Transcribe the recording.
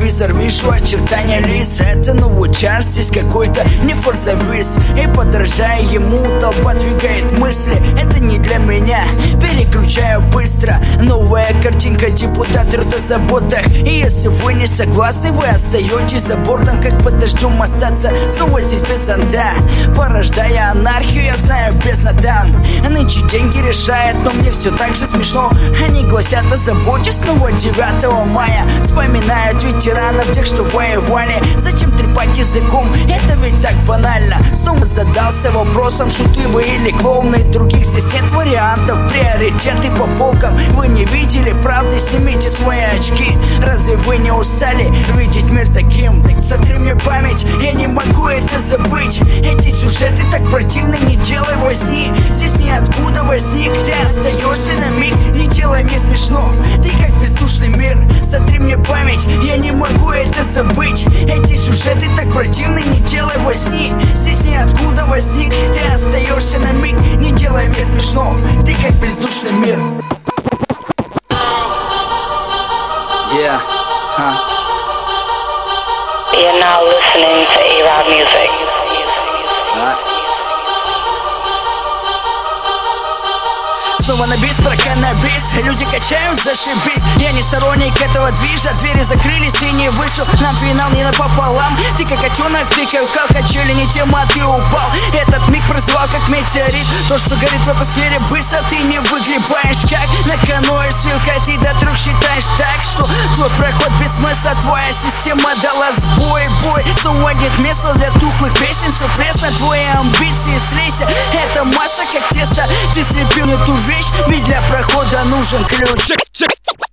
телевизор, вижу очертания лиц. Это новый час, здесь какой-то не форсовис. И подражая ему, толпа двигает мысли. Это не для меня, переключаю быстро. Новая картинка, депутат рот о заботах. И если вы не согласны, вы остаетесь за бортом. Как под дождем остаться снова здесь без зонта, порождая анархию, я знаю, бездна там. Нынче деньги решает, но мне все так же смешно. Они гласят о заботе снова 9 мая. Вспоминают ветеранов, тех, что воевали. Зачем трепать языком, это ведь так банально. Снова задался вопросом, шуты вы или клоуны. Других здесь нет вариантов, приоритеты по полкам. Вы не видели правды, снимите свои очки. Разве вы не устали видеть мир таким? Сотри мне память, я не могу это забыть. Эти сюжеты так противны, не делай возни. Здесь ниоткуда возник, ты остаешься на миг. Не делай мне смешно, ты как бездушный мир. Сотри мне память, я не могу это забыть. Эти сюжеты так противны, не делай возни. Здесь ниоткуда возник, ты остаешься на миг. Не делай мне смешно, ты как бездушный мир. Yeah, You're now listening to A-Rod Music. Снова на бис, про каннабис. Люди качают, зашибись. Я не сторонник этого движа. Двери закрылись, ты не вышел. Нам финал не напополам. Ты как котенок, ты как качели, не тема, ты упал. Этот миг прозвал как метеорит. То, что горит в атмосфере быстро, ты не выгребаешь. Как на каное с вилкой, ты до 3 считаешь так, что твой проход без смысла. Твоя система дала сбой, бой. Снова нет места для тухлых песен. Все пресно, твои амбиции слейся. Это масса как тесто. Ты слепил эту вещь, ведь для прохода нужен ключ.